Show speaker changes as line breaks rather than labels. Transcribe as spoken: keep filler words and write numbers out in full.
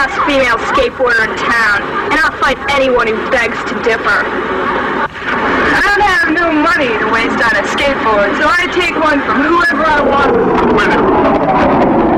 best female skateboarder in town, and I'll fight anyone who begs to differ. I don't have no money to waste on a skateboard, so I take one from whoever I want.